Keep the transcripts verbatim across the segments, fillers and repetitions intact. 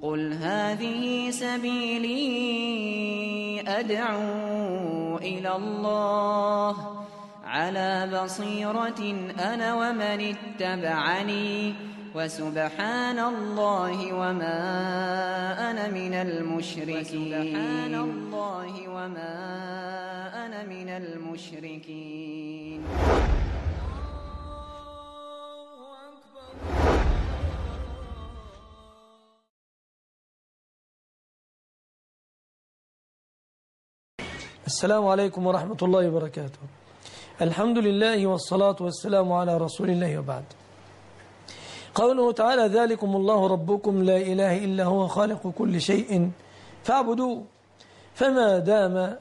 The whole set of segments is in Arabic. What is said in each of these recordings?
قل هذه سبيلي أدعو إلى الله على بصيرة أنا ومن اتبعني وسبحان الله وما أنا من المشركين وسبحان الله وما أنا من المشركين. السلام عليكم ورحمة الله وبركاته. الحمد لله والصلاة والسلام على رسول الله وبعد. قوله تعالى ذلكم الله ربكم لا إله إلا هو خالق كل شيء فاعبدوه. فما دام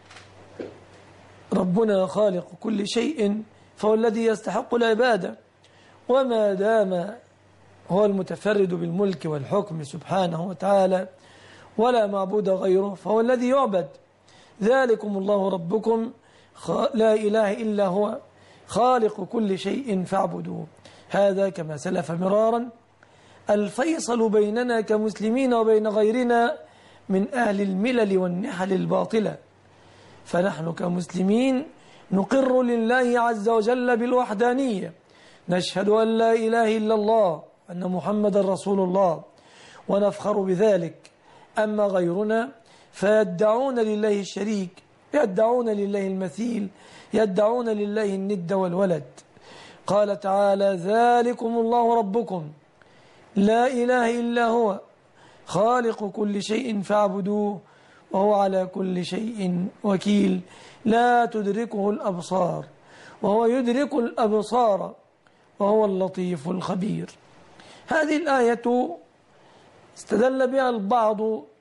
ربنا خالق كل شيء فهو الذي يستحق العبادة، وما دام هو المتفرد بالملك والحكم سبحانه وتعالى ولا معبود غيره فهو الذي يعبد. ذلكم الله ربكم لا إله إلا هو خالق كل شيء فاعبدوه. هذا كما سلف مرارا الفيصل بيننا كمسلمين وبين غيرنا من أهل الملل والنحل الباطلة. فنحن كمسلمين نقر لله عز وجل بالوحدانية، نشهد أن لا إله إلا الله أن محمد رسول الله ونفخر بذلك. أما غيرنا فيدعون لله الشريك، يدعون لله المثيل، يدعون لله الند والولد. قال تعالى ذلكم الله ربكم لا إله إلا هو خالق كل شيء فاعبدوه وهو على كل شيء وكيل لا تدركه الأبصار وهو يدرك الأبصار وهو اللطيف الخبير. هذه الآية استدل بها البعض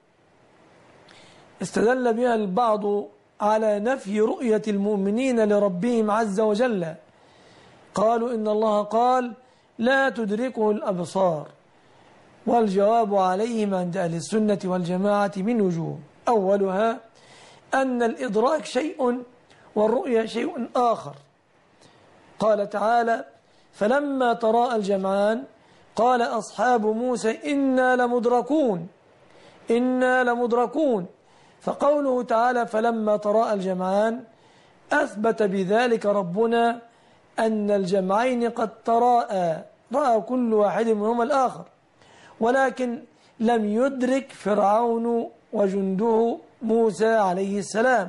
استدل بها البعض على نفي رؤية المؤمنين لربهم عز وجل. قالوا إن الله قال لا تدركه الأبصار، والجواب عليهم عند أهل السنة والجماعة من وجوه. أولها أن الإدراك شيء والرؤية شيء آخر. قال تعالى فلما تراءى الجمعان قال أصحاب موسى إنا لمدركون إنا لمدركون. فقوله تعالى فلما تراءى الجمعان أثبت بذلك ربنا أن الجمعين قد تراءى، رأى كل واحد منهما الآخر، ولكن لم يدرك فرعون وجنده موسى عليه السلام.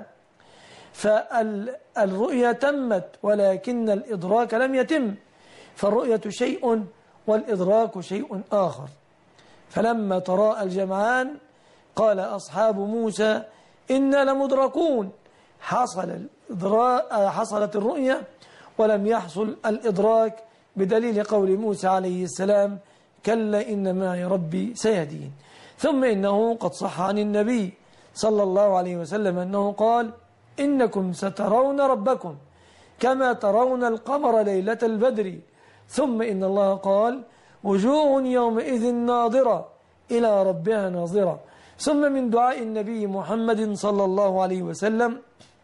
فالرؤية تمت ولكن الإدراك لم يتم، فالرؤية شيء والإدراك شيء آخر. فلما تراءى الجمعان قال أصحاب موسى إنا لمدركون، حصل الإدراك حصلت الرؤية ولم يحصل الإدراك بدليل قول موسى عليه السلام كلا إن معي ربي سيهدين. ثم إنه قد صح عن النبي صلى الله عليه وسلم أنه قال إنكم سترون ربكم كما ترون القمر ليلة البدر. ثم إن الله قال وجوه يومئذ ناظرة إلى ربها ناظرة. ثم من دعاء النبي محمد صلى الله عليه وسلم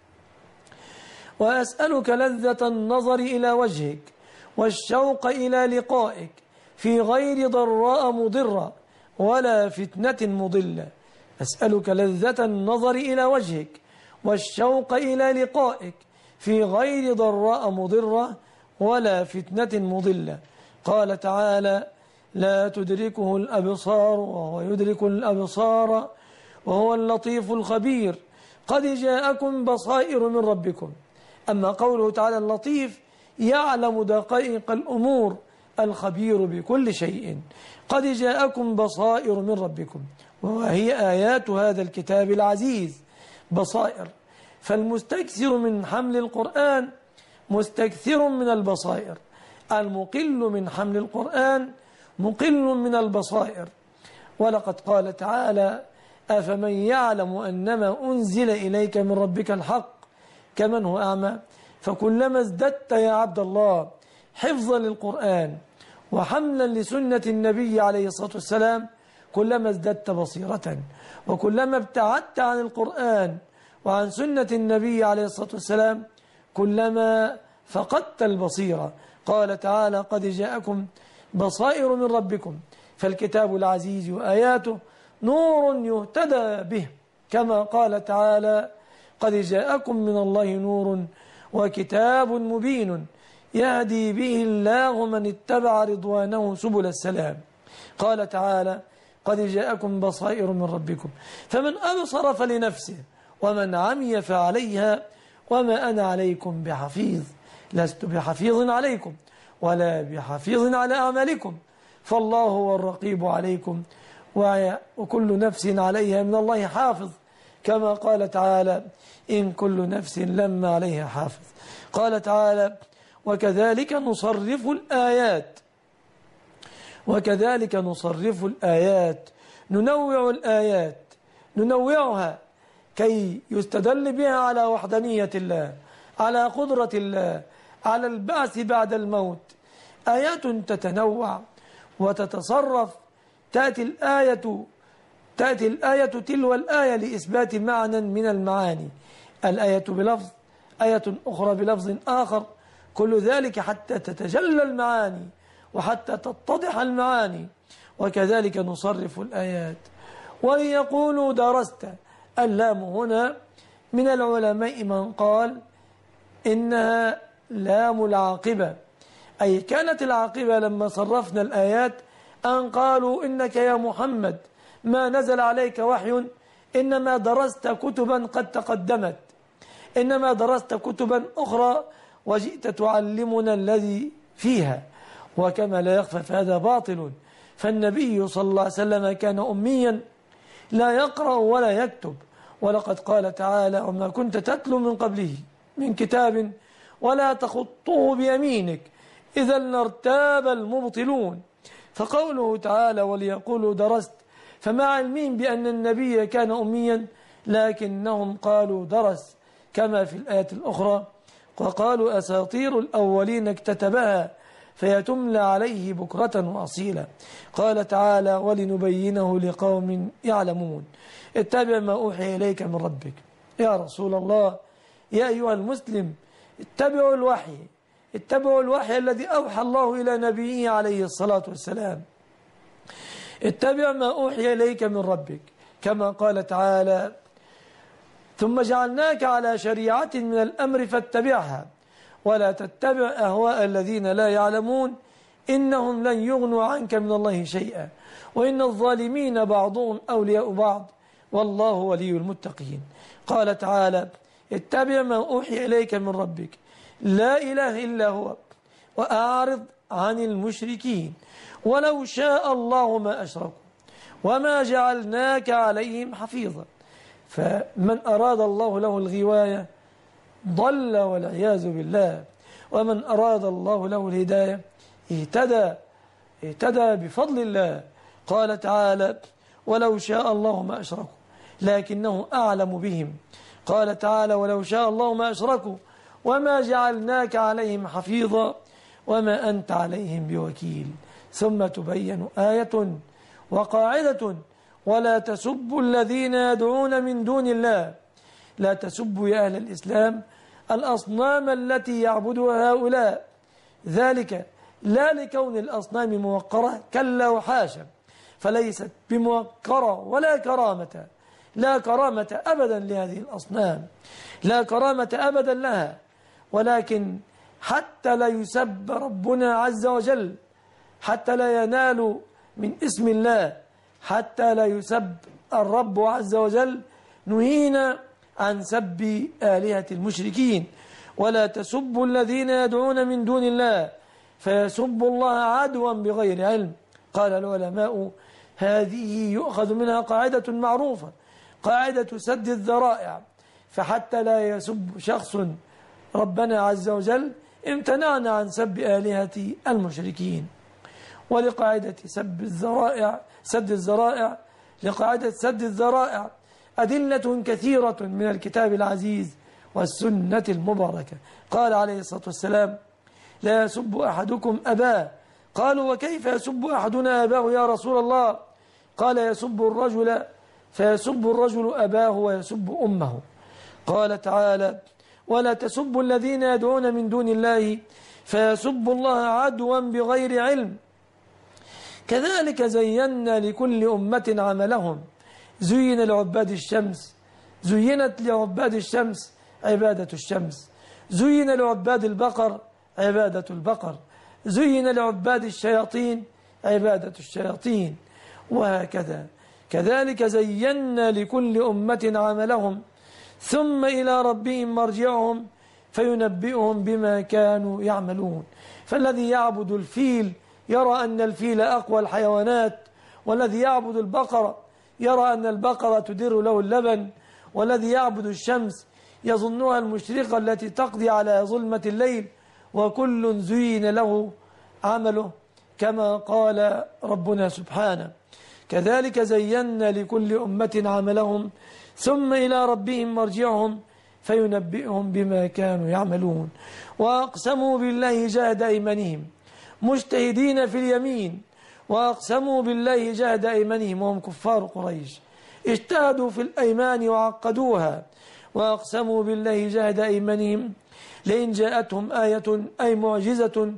وأسألك لذة النظر إلى وجهك والشوق إلى لقائك في غير ضراء مضرة ولا فتنة مضلة. أسألك لذة النظر إلى وجهك والشوق إلى لقائك في غير ضراء مضرة ولا فتنة مضلة. قال تعالى لا تدركه الأبصار وهو يدرك الأبصار وهو اللطيف الخبير قد جاءكم بصائر من ربكم. أما قوله تعالى اللطيف يعلم دقائق الأمور الخبير بكل شيء. قد جاءكم بصائر من ربكم وهي آيات هذا الكتاب العزيز بصائر. فالمستكثر من حمل القرآن مستكثر من البصائر، المقل من حمل القرآن مقل من البصائر. ولقد قال تعالى أفمن يعلم أنما أنزل إليك من ربك الحق كمن هو أعمى. فكلما ازددت يا عبد الله حفظا للقرآن وحملا لسنة النبي عليه الصلاة والسلام كلما ازددت بصيرة، وكلما ابتعدت عن القرآن وعن سنة النبي عليه الصلاة والسلام كلما فقدت البصيرة. قال تعالى قد جاءكم بصائر من ربكم فالكتاب العزيز وآياته نور يهتدى به، كما قال تعالى: قد جاءكم من الله نور وكتاب مبين يهدي به الله من اتبع رضوانه سبل السلام. قال تعالى: قد جاءكم بصائر من ربكم فمن أبصر فلنفسه ومن عمي فعليها وما أنا عليكم بحفيظ. لست بحفيظ عليكم ولا بحفيظ على أعمالكم فالله هو الرقيب عليكم وكل نفس عليها من الله حافظ، كما قال تعالى: إن كل نفس لما عليها حافظ. قال تعالى: وكذلك نصرف الآيات وكذلك نصرف الآيات ننوع الآيات ننوعها كي يستدل بها على وحدانية الله، على قدرة الله، على البعث بعد الموت. آيات تتنوع وتتصرف، تأتي الآية تأتي الآية تلو الآية لإثبات معنى من المعاني، الآية بلفظ، آية أخرى بلفظ آخر، كل ذلك حتى تتجلى المعاني وحتى تتضح المعاني. وكذلك نصرف الآيات. وليقولوا درست، اللام هنا من العلماء من قال إنها لام العاقبة، أي كانت العاقبة لما صرفنا الآيات أن قالوا: إنك يا محمد ما نزل عليك وحي، إنما درست كتبا قد تقدمت، إنما درست كتبا أخرى وجئت تعلمنا الذي فيها. وكما لا يخفى فهذا باطل، فالنبي صلى الله عليه وسلم كان أميا لا يقرأ ولا يكتب، ولقد قال تعالى: وما كنت تتلو من قبله من كتاب ولا تخطه بيمينك إذا لارتاب المبطلون. فقوله تعالى: وليقولوا درست، فمع علمهم بأن النبي كان أميا لكنهم قالوا درس، كما في الآية الأخرى: وقالوا أساطير الأولين اكتتبها فيتملى عليه بكرة وأصيلا. قال تعالى: ولنبينه لقوم يعلمون. اتبع ما أوحي إليك من ربك. يا رسول الله، يا أيها المسلم، اتبعوا الوحي اتبعوا الوحي الذي أوحى الله إلى نبيه عليه الصلاة والسلام. اتبع ما أوحي إليك من ربك، كما قال تعالى: ثم جعلناك على شريعة من الأمر فاتبعها ولا تتبع أهواء الذين لا يعلمون إنهم لن يغنوا عنك من الله شيئا وإن الظالمين بعضهم أولياء بعض والله ولي المتقين. قال تعالى: اتبع ما أوحي إليك من ربك لا إله إلا هو وأعرض عن المشركين ولو شاء الله ما أشركوا وما جعلناك عليهم حفيظا. فمن أراد الله له الغواية ضل والعياذ بالله، ومن أراد الله له الهداية اهتدى اهتدى بفضل الله. قال تعالى: ولو شاء الله ما أشركوا لكنه أعلم بهم. قال تعالى: ولو شاء الله ما أشركوا وما جعلناك عليهم حفيظا وما أنت عليهم بوكيل. ثم تبين آية وقاعدة: ولا تسبوا الذين يدعون من دون الله. لا تسبوا يا أهل الإسلام الأصنام التي يعبدها هؤلاء، ذلك لا لكون الأصنام موقرة، كلا وحاشا، فليست بموقرة ولا كرامة، لا كرامة أبدا لهذه الأصنام، لا كرامة أبدا لها، ولكن حتى لا يسب ربنا عز وجل، حتى لا ينال من اسم الله، حتى لا يسب الرب عز وجل، نهينا عن سب آلهة المشركين. ولا تسبوا الذين يدعون من دون الله فيسبوا الله عدوا بغير علم. قال العلماء: هذه يؤخذ منها قاعدة معروفة، قاعدة سد الذرائع، فحتى لا يسب شخص ربنا عز وجل امتنعنا عن سب آلهة المشركين. ولقاعدة سب الذرائع سد الذرائع لقاعدة سد الذرائع أدلة كثيرة من الكتاب العزيز والسنة المباركة. قال عليه الصلاة والسلام: لا يسب أحدكم أباه. قالوا: وكيف يسب أحدنا أباه يا رسول الله؟ قال: يسب الرجل فيسب الرجل أباه ويسب أمه. قال تعالى: ولا تسبوا الذين يدعون من دون الله فيسبوا الله عدوا بغير علم. كذلك زينا لكل أمة عملهم زين لعباد الشمس زينت لعباد الشمس عبادة الشمس زين لعباد البقر عبادة البقر زين لعباد الشياطين عبادة الشياطين وهكذا. كذلك زينا لكل أمة عملهم ثم إلى ربهم مرجعهم فينبئهم بما كانوا يعملون. فالذي يعبد الفيل يرى أن الفيل أقوى الحيوانات، والذي يعبد البقرة يرى أن البقرة تدر له اللبن، والذي يعبد الشمس يظنها المشرقة التي تقضي على ظلمة الليل، وكل زين له عمله كما قال ربنا سبحانه. كذلك زينا لكل أمة عملهم ثم إلى ربهم مرجعهم فينبئهم بما كانوا يعملون. وأقسموا بالله جهد أيمانهم مجتهدين في اليمين، وأقسموا بالله جهد أيمانهم وهم كفار قريش اجتهدوا في الأيمان وعقدوها. وأقسموا بالله جهد أيمانهم لئن جاءتهم آية أي معجزة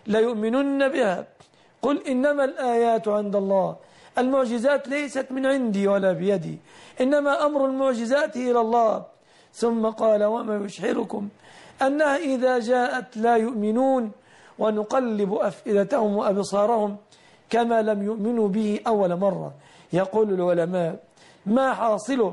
ليؤمنن بها قل إنما الآيات عند الله. المعجزات ليست من عندي ولا بيدي، إنما أمر المعجزات إلى الله. ثم قال وما يشعركم أنها إذا جاءت لا يؤمنون ونقلب أفئدتهم وأبصارهم كما لم يؤمنوا به أول مرة. يقول العلماء ما حاصله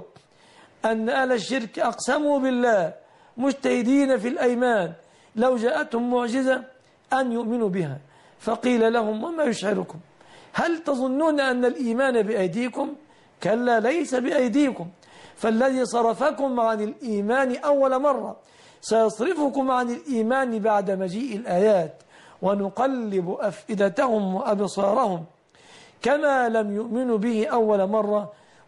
أن أهل الشرك أقسموا بالله مجتهدين في الأيمان لو جاءتهم معجزة أن يؤمنوا بها، فقيل لهم وما يشعركم هل تظنون أن الإيمان بأيديكم؟ كلا ليس بأيديكم، فالذي صرفكم عن الإيمان أول مرة سيصرفكم عن الإيمان بعد مجيء الآيات. ونقلب أفئدتهم وأبصارهم كما لم يؤمنوا به أول مرة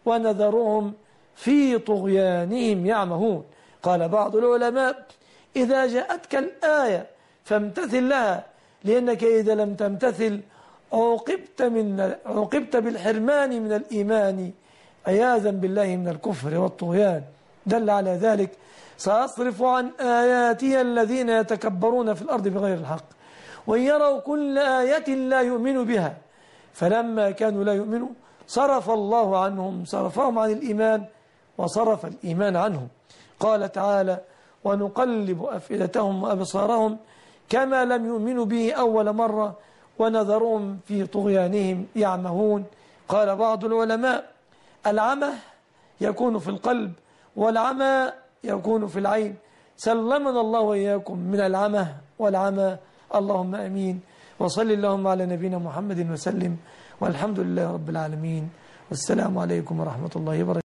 ونذرهم في طغيانهم يعمهون. قال بعض العلماء إذا جاءتك الآية فامتثل لها، لأنك إذا لم تمتثل عوقبت, من عوقبت بالحرمان من الإيمان عياذا بالله من الكفر والطغيان. دل على ذلك سأصرف عن آياتي الذين يتكبرون في الأرض بغير الحق وإن يروا كل آية لا يؤمنوا بها. فلما كانوا لا يؤمنوا صرف الله عنهم صرفهم عن الإيمان وصرف الإيمان عنهم. قال تعالى ونقلب أفئدتهم وأبصارهم كما لم يؤمنوا به أول مرة ونذرهم في طغيانهم يعمهون. قال بعض العلماء العمى يكون في القلب والعمى يكون في العين. سلمنا الله وإياكم من العمى والعمى، اللهم أمين. وصل اللهم على نبينا محمد وسلم، والحمد لله رب العالمين، والسلام عليكم ورحمة الله وبركاته.